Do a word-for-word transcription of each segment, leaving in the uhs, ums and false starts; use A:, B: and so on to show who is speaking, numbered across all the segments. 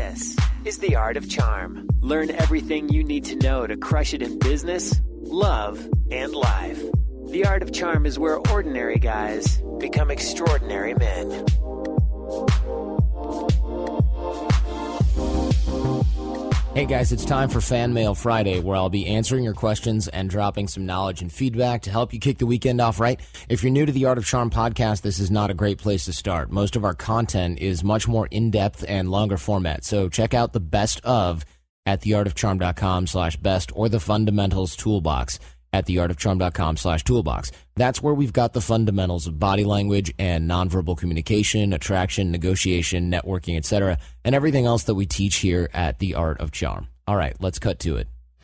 A: This is The Art of Charm. Learn everything you need to know to crush it in business, love, and life. The Art of Charm is where ordinary guys become extraordinary men.
B: Hey guys, it's time for Fan Mail Friday, where I'll be answering your questions and dropping some knowledge and feedback to help you kick the weekend off right. If you're new to the Art of Charm podcast, this is not a great place to start. Most of our content is much more in-depth and longer format, so check out the best of at theartofcharm.com slash best or the fundamentals toolbox at theartofcharm.com slash toolbox. That's where we've got the fundamentals of body language and nonverbal communication, attraction, negotiation, networking, et cetera, and everything else that we teach here at The Art of Charm. All right, let's cut to it.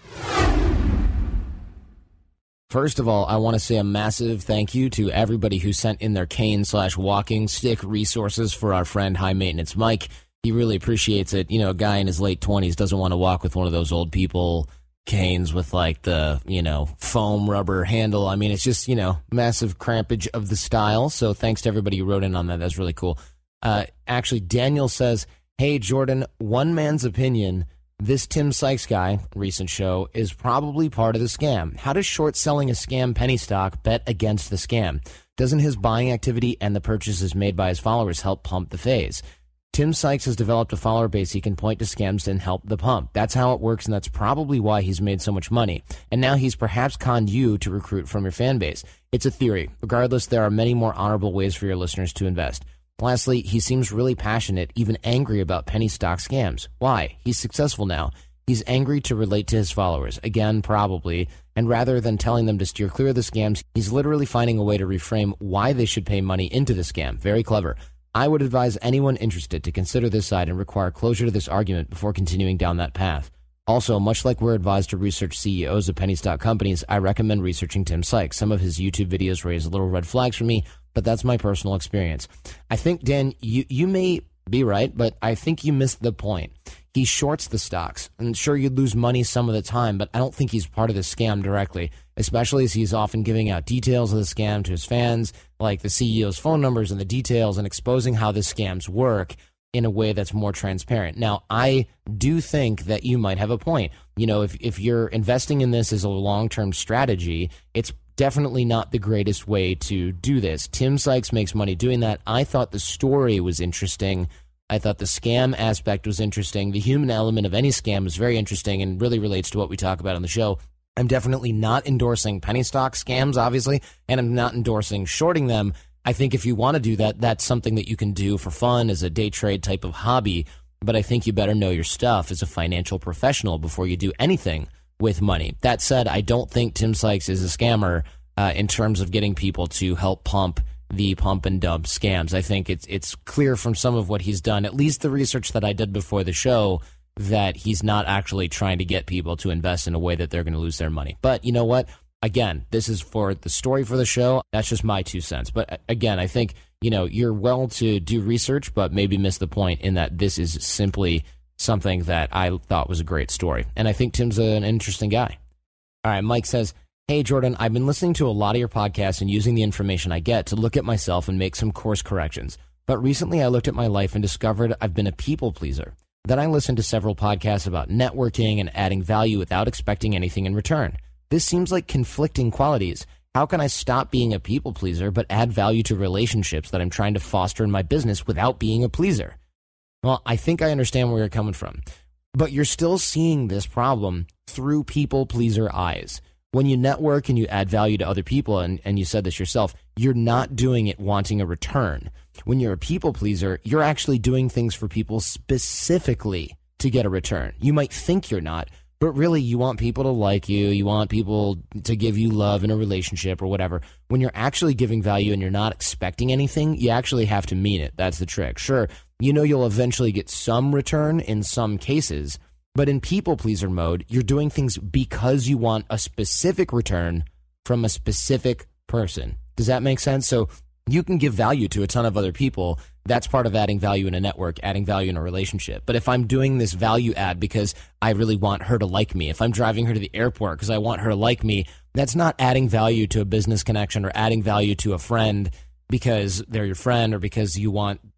B: First of all, I want to say a massive thank you to everybody who sent in their cane slash walking stick resources for our friend High Maintenance Mike. He really appreciates it. You know, a guy in his late twenties doesn't want to walk with one of those old people canes with like the, you know, foam rubber handle. I mean, it's just, you know, massive crampage of the style. So thanks to everybody who wrote in on that. That's really cool. Uh, actually, Daniel says, hey, Jordan, one man's opinion, this Tim Sykes guy, recent show, is probably part of the scam. How does short selling a scam penny stock bet against the scam? Doesn't his buying activity and the purchases made by his followers help pump the phase? Tim Sykes has developed a follower base he can point to scams and help the pump. That's how it works, and that's probably why he's made so much money. And now he's perhaps conned you to recruit from your fan base. It's a theory. Regardless, there are many more honorable ways for your listeners to invest. Lastly, he seems really passionate, even angry about penny stock scams. Why? He's successful now. He's angry to relate to his followers. Again, probably. And rather than telling them to steer clear of the scams, he's literally finding a way to reframe why they should pay money into the scam. Very clever. I would advise anyone interested to consider this side and require closure to this argument before continuing down that path. Also, much like we're advised to research C E Os of penny stock companies, I recommend researching Tim Sykes. Some of his YouTube videos raise little red flags for me, but that's my personal experience. I think, Dan, you, you may be right, but I think you missed the point. He shorts the stocks, and sure, you'd lose money some of the time, but I don't think he's part of the scam directly, especially as he's often giving out details of the scam to his fans, like the C E O's phone numbers and the details, and exposing how the scams work in a way that's more transparent. Now, I do think that you might have a point. You know, if, if you're investing in this as a long-term strategy, it's definitely not the greatest way to do this. Tim Sykes makes money doing that. I thought the story was interesting. I thought the scam aspect was interesting. The human element of any scam is very interesting and really relates to what we talk about on the show. I'm definitely not endorsing penny stock scams, obviously, and I'm not endorsing shorting them. I think if you want to do that, that's something that you can do for fun as a day trade type of hobby. But I think you better know your stuff as a financial professional before you do anything with money. That said, I don't think Tim Sykes is a scammer uh, in terms of getting people to help pump the pump and dump scams. I think it's it's clear from some of what he's done, at least the research that I did before the show, that he's not actually trying to get people to invest in a way that they're going to lose their money. But you know what? Again, this is for the story for the show. That's just my two cents. But again, I think, you know, you're well to do research, but maybe miss the point in that this is simply something that I thought was a great story. And I think Tim's an interesting guy. All right, Mike says, hey, Jordan, I've been listening to a lot of your podcasts and using the information I get to look at myself and make some course corrections. But recently I looked at my life and discovered I've been a people pleaser. Then I listened to several podcasts about networking and adding value without expecting anything in return. This seems like conflicting qualities. How can I stop being a people pleaser but add value to relationships that I'm trying to foster in my business without being a pleaser? Well, I think I understand where you're coming from. But you're still seeing this problem through people pleaser eyes. When you network and you add value to other people, and, and you said this yourself, you're not doing it wanting a return. When you're a people pleaser, you're actually doing things for people specifically to get a return. You might think you're not, but really you want people to like you. You want people to give you love in a relationship or whatever. When you're actually giving value and you're not expecting anything, you actually have to mean it. That's the trick. Sure, you know you'll eventually get some return in some cases, but in people pleaser mode, you're doing things because you want a specific return from a specific person. Does that make sense? So you can give value to a ton of other people. That's part of adding value in a network, adding value in a relationship. But if I'm doing this value add because I really want her to like me, if I'm driving her to the airport because I want her to like me, that's not adding value to a business connection or adding value to a friend because they're your friend or because you want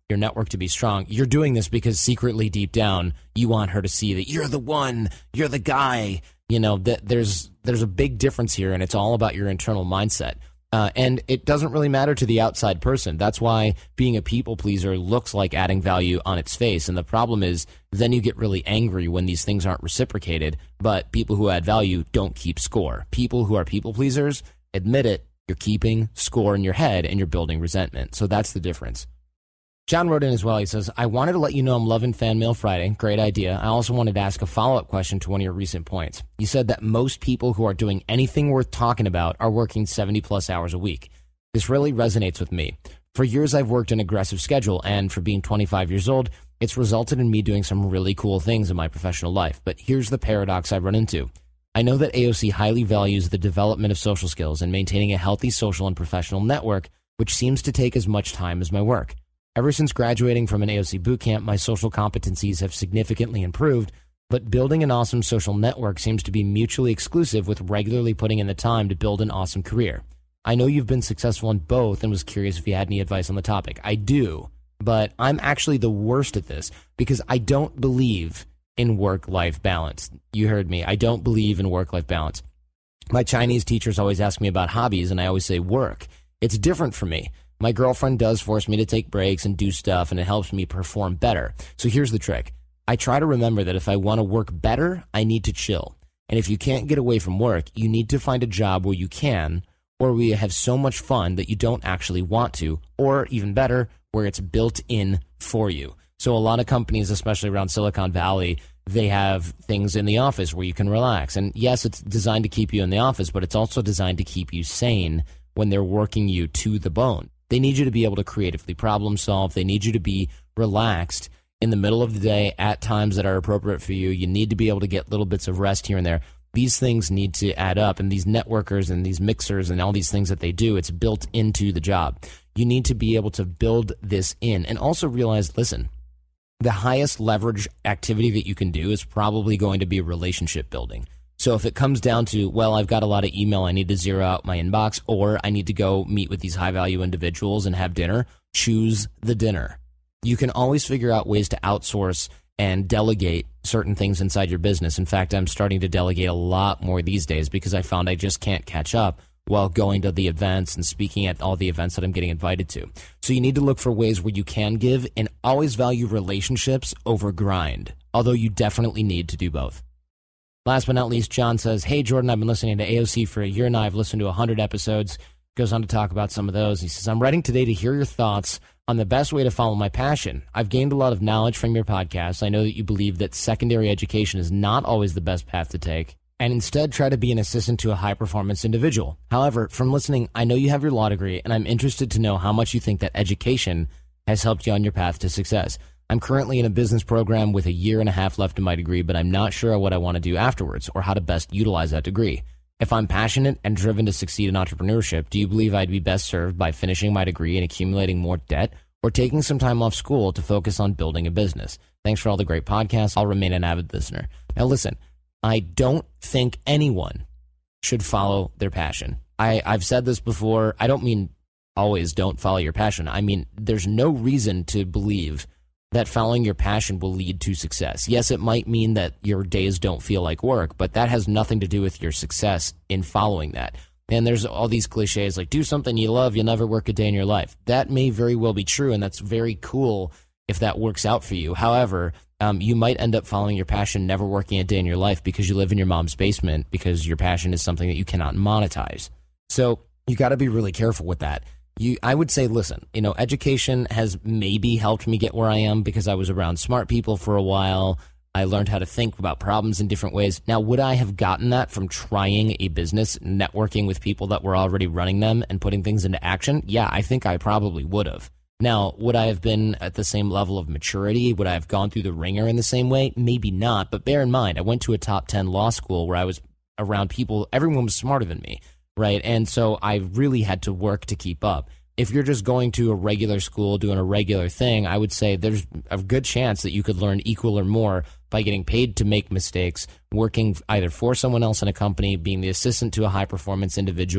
B: your network to be strong. You're doing this because secretly deep down, you want her to see that you're the one, you're the guy. You know, that there's there's a big difference here, and it's all about your internal mindset. Uh, and it doesn't really matter to the outside person. That's why being a people pleaser looks like adding value on its face. And the problem is then you get really angry when these things aren't reciprocated, but people who add value don't keep score. People who are people pleasers, admit it, you're keeping score in your head and you're building resentment. So that's the difference. John wrote in as well. He says, I wanted to let you know I'm loving Fan Mail Friday. Great idea. I also wanted to ask a follow-up question to one of your recent points. You said that most people who are doing anything worth talking about are working seventy plus hours a week. This really resonates with me. For years, I've worked an aggressive schedule, and for being twenty-five years old, it's resulted in me doing some really cool things in my professional life. But here's the paradox I run into. I know that A O C highly values the development of social skills and maintaining a healthy social and professional network, which seems to take as much time as my work. Ever since graduating from an A O C bootcamp, my social competencies have significantly improved, but building an awesome social network seems to be mutually exclusive with regularly putting in the time to build an awesome career. I know you've been successful in both and was curious if you had any advice on the topic. I do, but I'm actually the worst at this because I don't believe in work-life balance. You heard me. I don't believe in work-life balance. My Chinese teachers always ask me about hobbies, and I always say work. It's different for me. My girlfriend does force me to take breaks and do stuff, and it helps me perform better. So here's the trick. I try to remember that if I want to work better, I need to chill. And if you can't get away from work, you need to find a job where you can, or where you have so much fun that you don't actually want to, or even better, where it's built in for you. So a lot of companies, especially around Silicon Valley, they have things in the office where you can relax. And yes, it's designed to keep you in the office, but it's also designed to keep you sane when they're working you to the bone. They need you to be able to creatively problem solve. They need you to be relaxed in the middle of the day at times that are appropriate for you. You need to be able to get little bits of rest here and there. These things need to add up, and these networkers and these mixers and all these things that they do, it's built into the job. You need to be able to build this in and also realize, listen, the highest leverage activity that you can do is probably going to be relationship building. So if it comes down to, well, I've got a lot of email, I need to zero out my inbox, or I need to go meet with these high-value individuals and have dinner, choose the dinner. You can always figure out ways to outsource and delegate certain things inside your business. In fact, I'm starting to delegate a lot more these days because I found I just can't catch up while going to the events and speaking at all the events that I'm getting invited to. So you need to look for ways where you can give and always value relationships over grind, although you definitely need to do both. Last but not least, John says, hey, Jordan, I've been listening to A O C for a year now. I've listened to one hundred episodes. Goes on to talk about some of those. He says, I'm writing today to hear your thoughts on the best way to follow my passion. I've gained a lot of knowledge from your podcast. I know that you believe that secondary education is not always the best path to take, and instead try to be an assistant to a high-performance individual. However, from listening, I know you have your law degree, and I'm interested to know how much you think that education has helped you on your path to success. I'm currently in a business program with a year and a half left in my degree, but I'm not sure what I want to do afterwards or how to best utilize that degree. If I'm passionate and driven to succeed in entrepreneurship, do you believe I'd be best served by finishing my degree and accumulating more debt, or taking some time off school to focus on building a business? Thanks for all the great podcasts. I'll remain an avid listener. Now listen, I don't think anyone should follow their passion. I, I've said this before. I don't mean always don't follow your passion. I mean, there's no reason to believe that following your passion will lead to success. Yes, it might mean that your days don't feel like work, but that has nothing to do with your success in following that. And there's all these cliches like, do something you love, you'll never work a day in your life. That may very well be true, and that's very cool if that works out for you. However, um, you might end up following your passion, never working a day in your life because you live in your mom's basement because your passion is something that you cannot monetize. So you got to be really careful with that. You, I would say, listen, you know, education has maybe helped me get where I am because I was around smart people for a while. I learned how to think about problems in different ways. Now, would I have gotten that from trying a business, networking with people that were already running them and putting things into action? Yeah, I think I probably would have. Now, would I have been at the same level of maturity? Would I have gone through the ringer in the same way? Maybe not. But bear in mind, I went to a top ten law school where I was around people, everyone was smarter than me. Right. And so I really had to work to keep up. If you're just going to a regular school, doing a regular thing, I would say there's a good chance that you could learn equal or more by getting paid to make mistakes, working either for someone else in a company, being the assistant to a high performance individual,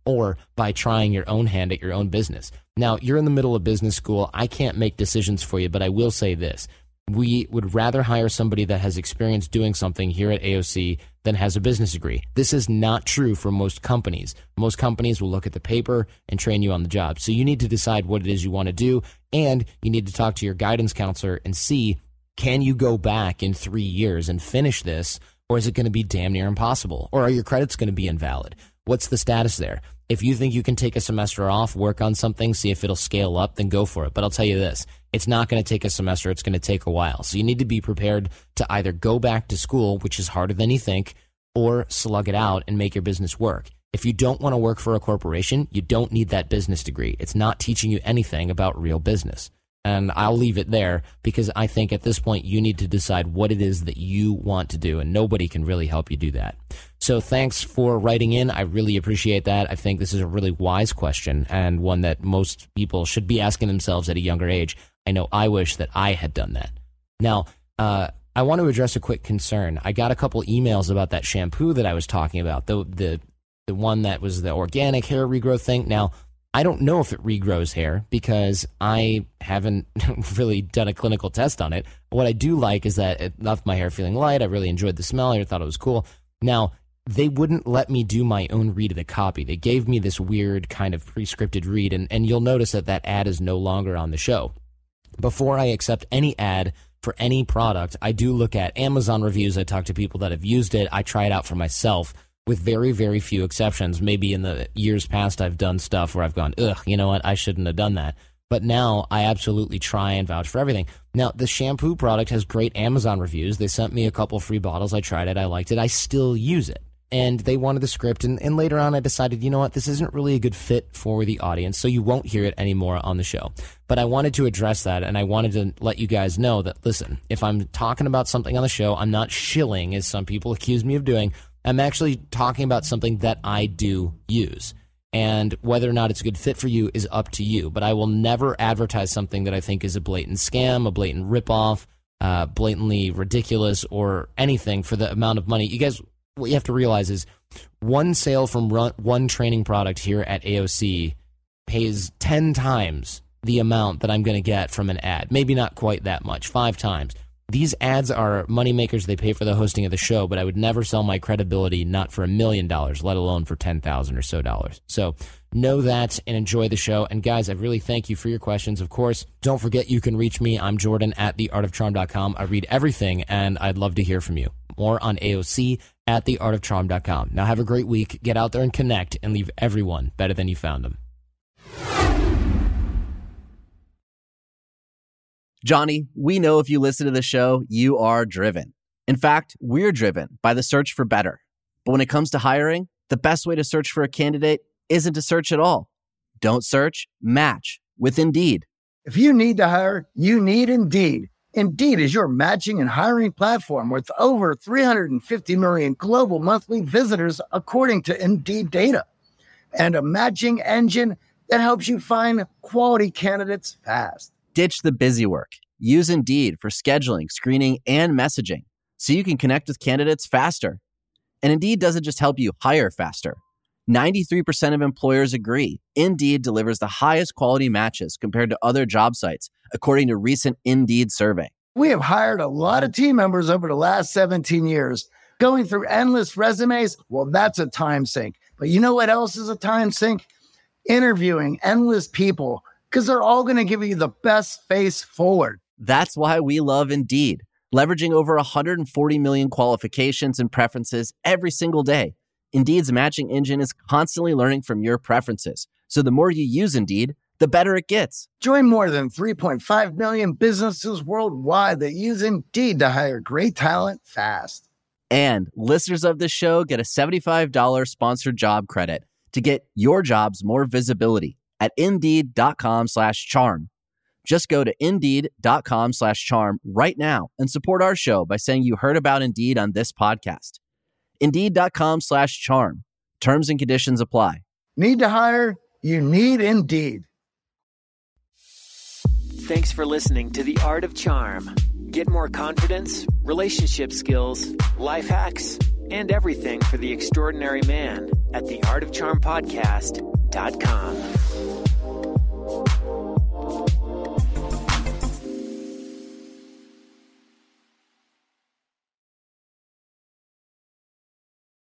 B: or by trying your own hand at your own business. Now, you're in the middle of business school. I can't make decisions for you, but I will say this. We would rather hire somebody that has experience doing something here at A O C than has a business degree. This is not true for most companies. Most companies will look at the paper and train you on the job. So you need to decide what it is you want to do, and you need to talk to your guidance counselor and see, can you go back in three years and finish this, or is it going to be damn near impossible? Or are your credits going to be invalid? What's the status there? If you think you can take a semester off, work on something, see if it'll scale up, then go for it. But I'll tell you this, it's not going to take a semester. It's going to take a while. So you need to be prepared to either go back to school, which is harder than you think, or slug it out and make your business work. If you don't want to work for a corporation, you don't need that business degree. It's not teaching you anything about real business. And I'll leave it there because I think at this point you need to decide what it is that you want to do, and nobody can really help you do that. So thanks for writing in. I really appreciate that. I think this is a really wise question and one that most people should be asking themselves at a younger age. I know I wish that I had done that. Now, uh, I want to address a quick concern. I got a couple emails about that shampoo that I was talking about, the the the one that was the organic hair regrowth thing. Now, I don't know if it regrows hair because I haven't really done a clinical test on it. What I do like is that it left my hair feeling light. I really enjoyed the smell. I thought it was cool. Now, they wouldn't let me do my own read of the copy. They gave me this weird kind of pre-scripted read, and, and you'll notice that that ad is no longer on the show. Before I accept any ad for any product, I do look at Amazon reviews. I talk to people that have used it. I try it out for myself. With very, very few exceptions. Maybe in the years past, I've done stuff where I've gone, ugh, you know what, I shouldn't have done that. But now I absolutely try and vouch for everything. Now, the shampoo product has great Amazon reviews. They sent me a couple free bottles. I tried it. I liked it. I still use it. And they wanted the script. And, and later on, I decided, you know what, this isn't really a good fit for the audience, so you won't hear it anymore on the show. But I wanted to address that, and I wanted to let you guys know that, listen, if I'm talking about something on the show, I'm not shilling, as some people accuse me of doing. I'm actually talking about something that I do use. And whether or not it's a good fit for you is up to you. But I will never advertise something that I think is a blatant scam, a blatant ripoff, uh, blatantly ridiculous, or anything for the amount of money. You guys, what you have to realize is one sale from run, one training product here at A O C pays ten times the amount that I'm going to get from an ad. Maybe not quite that much, five times. These ads are moneymakers. They pay for the hosting of the show, but I would never sell my credibility, not for a million dollars, let alone for ten thousand or so dollars. So know that and enjoy the show. And guys, I really thank you for your questions. Of course, don't forget you can reach me. I'm Jordan at the art of charm dot com. I read everything, and I'd love to hear from you. More on A O C at the art of charm dot com. Now have a great week. Get out there and connect and leave everyone better than you found them.
C: Johnny, we know if you listen to the show, you are driven. In fact, we're driven by the search for better. But when it comes to hiring, the best way to search for a candidate isn't to search at all. Don't search, match with Indeed.
D: If you need to hire, you need Indeed. Indeed is your matching and hiring platform with over three hundred fifty million global monthly visitors, according to Indeed data, and a matching engine that helps you find quality candidates fast.
C: Ditch the busy work. Use Indeed for scheduling, screening, and messaging so you can connect with candidates faster. And Indeed doesn't just help you hire faster. ninety-three percent of employers agree Indeed delivers the highest quality matches compared to other job sites, according to recent Indeed survey.
D: We have hired a lot of team members over the last seventeen years. Going through endless resumes, well, that's a time sink. But you know what else is a time sink? Interviewing endless people, because they're all going to give you the best face forward.
C: That's why we love Indeed, leveraging over one hundred forty million qualifications and preferences every single day. Indeed's matching engine is constantly learning from your preferences. So the more you use Indeed, the better it gets.
D: Join more than three point five million businesses worldwide that use Indeed to hire great talent fast.
C: And listeners of this show get a seventy-five dollars sponsored job credit to get your jobs more visibility at Indeed.com slash charm. Just go to Indeed.com slash charm right now and support our show by saying you heard about Indeed on this podcast. Indeed.com slash charm. Terms and conditions apply.
D: Need to hire? You need Indeed.
A: Thanks for listening to The Art of Charm. Get more confidence, relationship skills, life hacks, and everything for the extraordinary man at the art of charm podcast dot com.